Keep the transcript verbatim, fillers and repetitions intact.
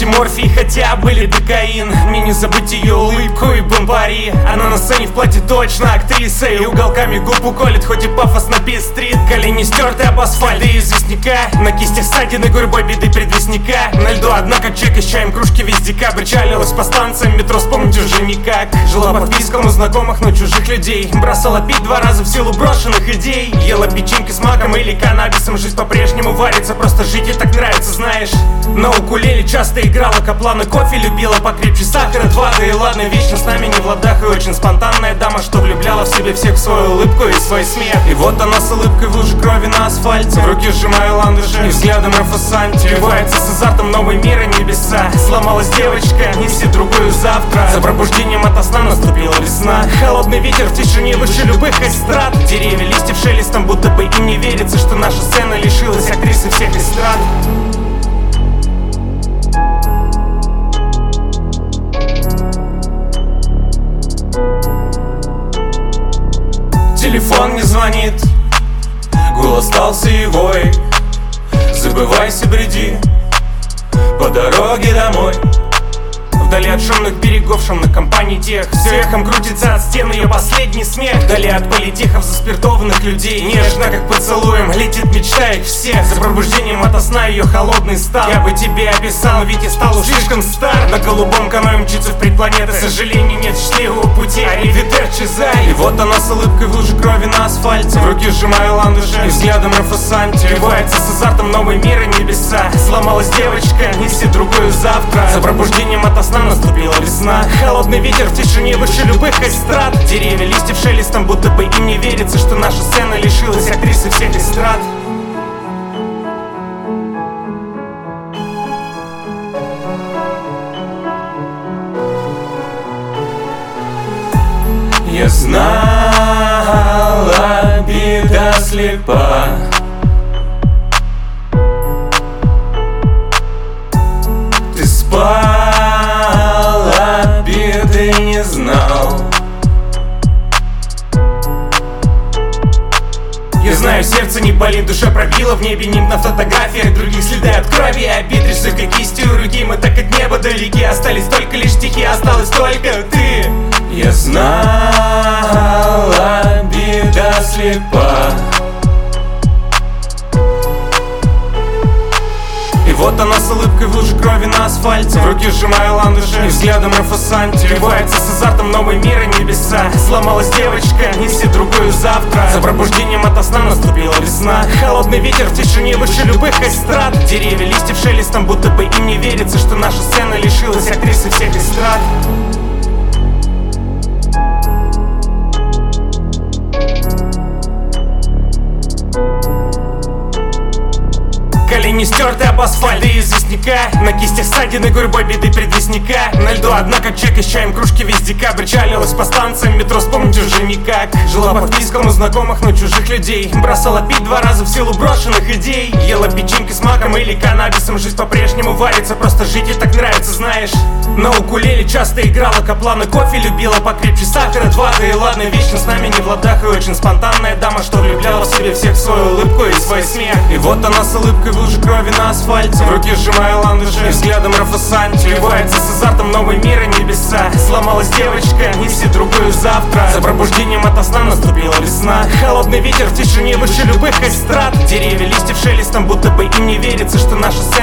вроде морфий, хотя были докаин. Мне не забыть ее улыбку и бомбари. Она на сцене в платье точно актриса, и уголками губ уколет, хоть и пафосно пестрит. Колени стерты об асфальт и известняка, на кистях ссадины гурьбой беды предвестника. На льду одна, как чека с чаем, кружки весь декабрь. Чалилась по станциям метро, вспомнить уже никак. Жила под писком у знакомых, но чужих людей. Бросала пить два раза в силу брошенных идей. Ела печеньки с маком или каннабисом. Жизнь по-прежнему варится, просто жить ей так нравится, знаешь. На укулеле часто играла Каплана, кофе любила покрепче сахара, два, да и ладно, вечно с нами не в ладах. И очень спонтанная дама, что влюбляла в себе всех в свою улыбку и свой смех. И вот она с улыбкой в луже крови на асфальте, в руки сжимая ландыши и взглядом Рафасанти. Вливается с азартом новый мир и небеса. Сломалась девочка, неси другую завтра. За пробуждением ото сна наступила весна. Холодный ветер в тишине выше любых эстрад. Деревья листьев шелестом, будто бы им не верится, что наша сцена лишилась актрисы всех эстрад. Телефон не звонит, голос стал сивой. Забывайся, бреди по дороге домой. Вдали от шумных берегов, шумных компаний тех. Все эхом крутится от стен ее последний смех. Вдали от политехов заспиртованных людей. Нежно, как поцелуем, летит мечта их всех. За пробуждением ото сна ее холодный стан. Я бы тебе описал, ведь я стал уж слишком стар. На голубом каное мчится в предпланеты. Сожалений нет счастливого пути, аривидерчи, зай. И вот она с улыбкой в луже крови на асфальте, в руки сжимая ландыши и взглядом Рафасанти. Вливается с азартом новый мир и небеса. Сломалась девочка, неси другую завтра. За пробуждением ото сна наступила весна. Холодный ветер в тишине выше любых эстрад. Деревья листьев шелестом, будто бы им не верится, что наша сцена лишилась актрисы всех эстрад. Я знала, беда слепа. Ты спала, беды не знал. Я знаю, сердце не болит, душа пробила. В небе нимб на фотографиях, других следы от крови. Обид рисуй кистью руки, мы так от неба далеки. Остались только лишь стихи, осталась только ты. Я знала, беда слепа. И вот она с улыбкой в луже крови на асфальте, в руки сжимая ландыши и взглядом Рафасанти. Вливается с азартом новый мир и небеса. Сломалась девочка, неси другую завтра. За пробуждением ото сна наступила весна. Холодный ветер в тишине выше любых эстрад. Деревья листьев шелестом, будто бы им не верится, что наша сцена лишилась актрисы всех эстрад. Колени стерты об асфальт и известняка, на кистях ссадины гурьбой беды предвестника. На льду одна, как чека с чаем, кружки весь декабрь. Чалилась по станциям метро, вспомнить уже никак. Жила под писком у знакомых, но чужих людей. Бросала пить два раза в силу брошенных идей. Ела печеньки с маком или каннабисом. Жизнь по-прежнему варится, просто жить ей так нравится, знаешь. На укулеле часто играла Каплана, кофе любила покрепче сахара, два, да и ладно, вечно с нами не в ладах. И очень спонтанная дама, что влюбляла в себе всех в свою улыбку и свой смех. И вот она с улыбкой в луже крови на асфальте, в руки сжимая ландыши и взглядом Рафасанти. Вливается с азартом новый мир и небеса. Сломалась девочка, неси другую завтра. За пробуждением ото сна наступила весна. Холодный ветер в тишине выше любых эстрад. Деревья листьев шелестом, будто бы им не верится, что наша сцена